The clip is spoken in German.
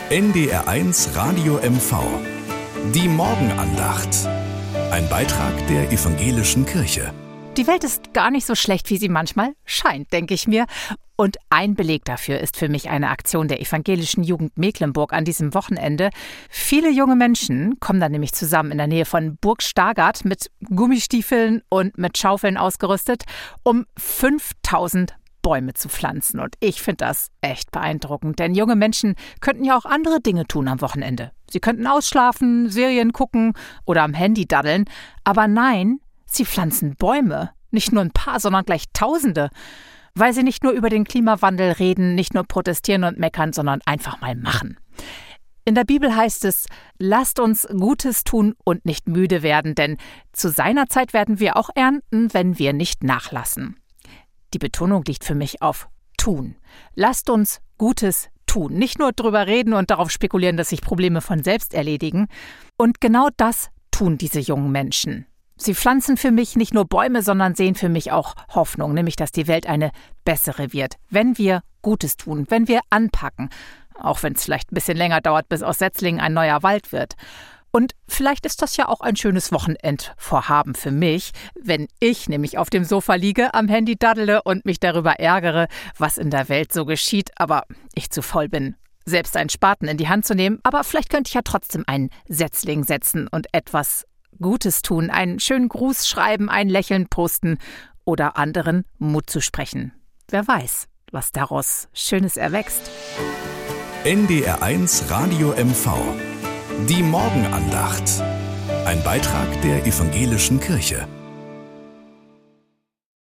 NDR1 Radio MV. Die Morgenandacht. Ein Beitrag der Evangelischen Kirche. Die Welt ist gar nicht so schlecht, wie sie manchmal scheint, denke ich mir. Und ein Beleg dafür ist für mich eine Aktion der Evangelischen Jugend Mecklenburg an diesem Wochenende. Viele junge Menschen kommen dann nämlich zusammen in der Nähe von Burg Stargard mit Gummistiefeln und mit Schaufeln ausgerüstet, um 5000 Bäume zu pflanzen. Und ich finde das echt beeindruckend, denn junge Menschen könnten ja auch andere Dinge tun am Wochenende. Sie könnten ausschlafen, Serien gucken oder am Handy daddeln. Aber nein, sie pflanzen Bäume. Nicht nur ein paar, sondern gleich Tausende. Weil sie nicht nur über den Klimawandel reden, nicht nur protestieren und meckern, sondern einfach mal machen. In der Bibel heißt es, lasst uns Gutes tun und nicht müde werden, denn zu seiner Zeit werden wir auch ernten, wenn wir nicht nachlassen. Die Betonung liegt für mich auf tun. Lasst uns Gutes tun. Nicht nur drüber reden und darauf spekulieren, dass sich Probleme von selbst erledigen. Und genau das tun diese jungen Menschen. Sie pflanzen für mich nicht nur Bäume, sondern sehen für mich auch Hoffnung, nämlich dass die Welt eine bessere wird, wenn wir Gutes tun, wenn wir anpacken. Auch wenn es vielleicht ein bisschen länger dauert, bis aus Setzlingen ein neuer Wald wird. Und vielleicht ist das ja auch ein schönes Wochenendvorhaben für mich, wenn ich nämlich auf dem Sofa liege, am Handy daddele und mich darüber ärgere, was in der Welt so geschieht, aber ich zu faul bin, selbst einen Spaten in die Hand zu nehmen. Aber vielleicht könnte ich ja trotzdem einen Setzling setzen und etwas Gutes tun, einen schönen Gruß schreiben, ein Lächeln posten oder anderen Mut zu sprechen. Wer weiß, was daraus Schönes erwächst. NDR1 Radio MV. Die Morgenandacht. Ein Beitrag der Evangelischen Kirche.